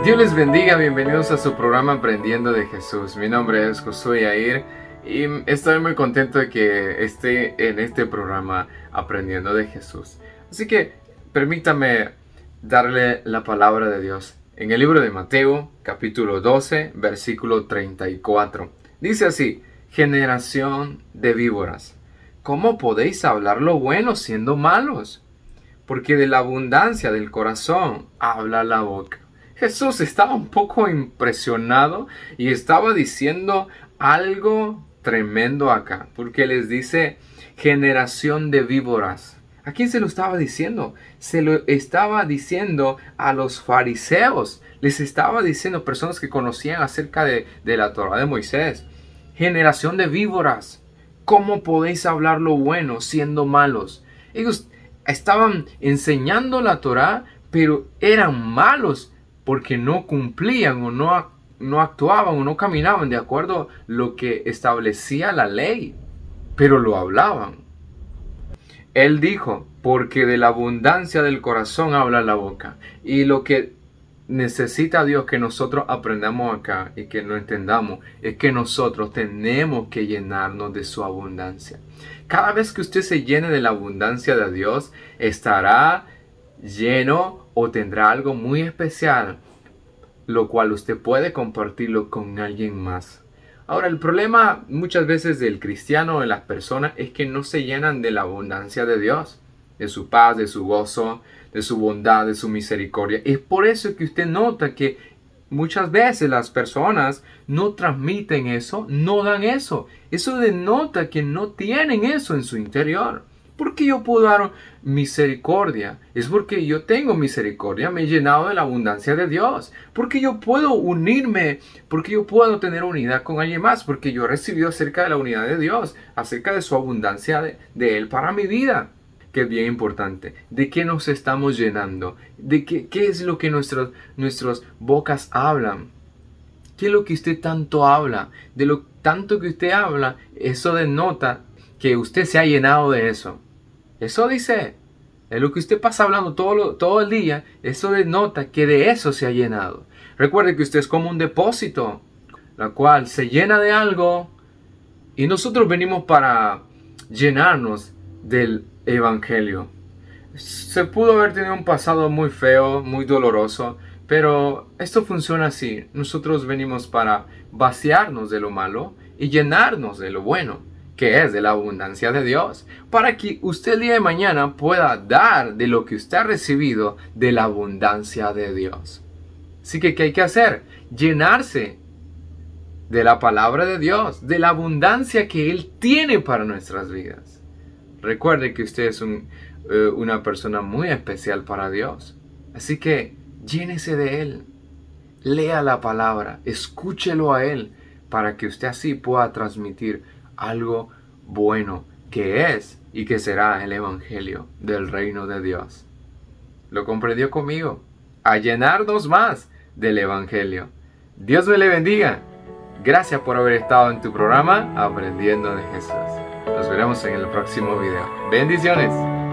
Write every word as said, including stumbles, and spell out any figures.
Dios les bendiga, bienvenidos a su programa Aprendiendo de Jesús. Mi nombre es Josué Yair y estoy muy contento de que esté en este programa Aprendiendo de Jesús. Así que permítame darle la palabra de Dios en el libro de Mateo, capítulo doce, versículo treinta y cuatro. Dice así: generación de víboras, ¿cómo podéis hablar lo bueno siendo malos? Porque de la abundancia del corazón habla la boca. Jesús estaba un poco impresionado y estaba diciendo algo tremendo acá, porque les dice generación de víboras. ¿A quién se lo estaba diciendo? Se lo estaba diciendo a los fariseos. Les estaba diciendo personas que conocían acerca de, de la Torá de Moisés. Generación de víboras, ¿cómo podéis hablar lo bueno siendo malos? Ellos estaban enseñando la Torá, pero eran malos porque no cumplían o no, no actuaban o no caminaban de acuerdo a lo que establecía la ley, pero lo hablaban. Él dijo, porque de la abundancia del corazón habla la boca. Y lo que necesita Dios que nosotros aprendamos acá y que lo entendamos es que nosotros tenemos que llenarnos de su abundancia. Cada vez que usted se llene de la abundancia de Dios, estará lleno o tendrá algo muy especial, lo cual usted puede compartirlo con alguien más. Ahora, el problema muchas veces del cristiano, de las personas, es que no se llenan de la abundancia de Dios, de su paz, de su gozo, de su bondad, de su misericordia. Es por eso que usted nota que muchas veces las personas no transmiten eso, no dan eso. Eso denota que no tienen eso en su interior. ¿Por qué yo puedo dar misericordia? Es porque yo tengo misericordia, me he llenado de la abundancia de Dios. Porque yo puedo unirme, porque yo puedo tener unidad con alguien más, porque yo he recibido acerca de la unidad de Dios, acerca de su abundancia de, de Él para mi vida. Que es bien importante. ¿De qué nos estamos llenando? ¿De qué, qué es lo que nuestros, nuestras bocas hablan? ¿Qué es lo que usted tanto habla? De lo tanto que usted habla, eso denota que usted se ha llenado de eso. Eso dice, es lo que usted pasa hablando todo, lo, todo el día, eso denota que de eso se ha llenado. Recuerde que usted es como un depósito, la cual se llena de algo y nosotros venimos para llenarnos del Evangelio. Se pudo haber tenido un pasado muy feo, muy doloroso, pero esto funciona así. Nosotros venimos para vaciarnos de lo malo y llenarnos de lo bueno, que es de la abundancia de Dios, para que usted el día de mañana pueda dar de lo que usted ha recibido de la abundancia de Dios. Así que, ¿qué hay que hacer? Llenarse de la palabra de Dios, de la abundancia que Él tiene para nuestras vidas. Recuerde que usted es un, eh, una persona muy especial para Dios. Así que llénese de Él. Lea la palabra, escúchelo a Él, para que usted así pueda transmitir algo bueno que es y que será el Evangelio del reino de Dios. ¿Lo comprendió conmigo? A llenarnos más del Evangelio. Dios me le bendiga. Gracias por haber estado en tu programa Aprendiendo de Jesús. Nos veremos en el próximo video. Bendiciones.